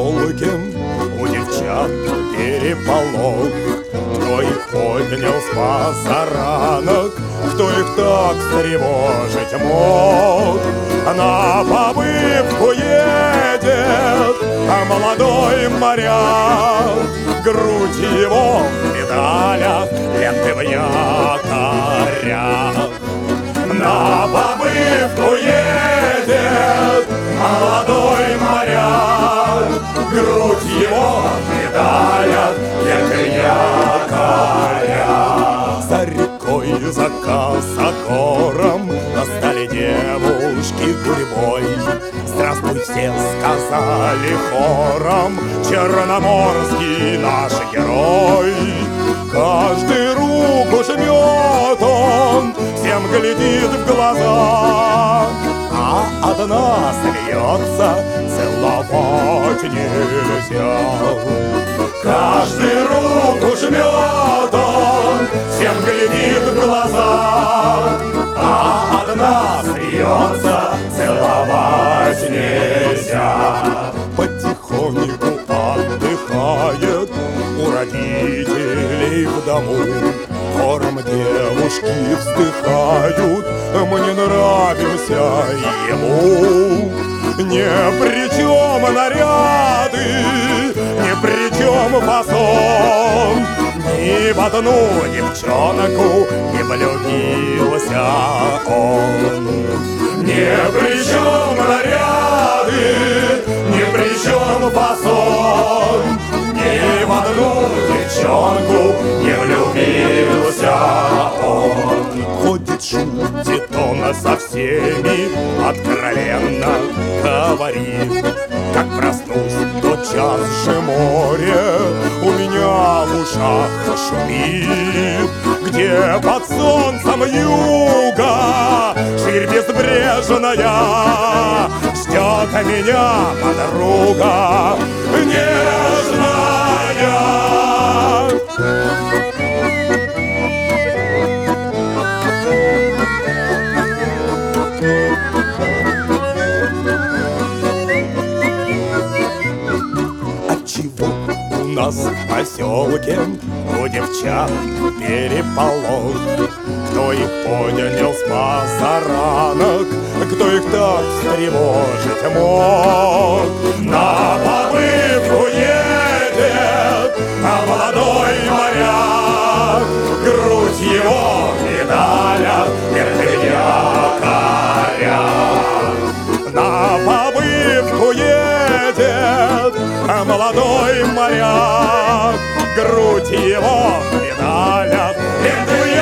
поселке у девчат переполох. Кто их поднял с пасаранок, кто их так встревожить мог? На побывку едет молодой моряк, грудь его в медалях, ленты в якорях. На побывку едет молодой моряк, грудь его в медалях, ленты якоря. За рекой, за косогором стали девушки гурьбой. Здравствуй, все сказали хором, черноморский наш герой. Каждый руку жмет он, всем глядит в глаза, а одна смеется, целовать нельзя. Каждый руку жмет он, всем глядит в глаза, а одна смеется, целовать нельзя. Потихоньку отдыхает у родителей в дому. Хором девушки вздыхают, мы не нравимся ему. Ни при чем наряды, ни при чем фасон, ни в одну девчонку не влюбился он. Ни при чем наряды, ни при чем фасон, ни в одну девчонку не влюбился он. Ходит, шутит он со всеми, откровенно говорит: как проснусь, тотчас же море у меня в ушах шумит. Где под солнцем юга ширь безбрежная ждет меня подруга нежная. Отчего у нас в поселке у девчат переполох? Кто их поднял с пасаранок, кто их так встревожить мог? На побывку едет молодой моряк, грудь его в медалях, ленты якоря. На побывку едет молодой моряк, грудь его в медалях, ленты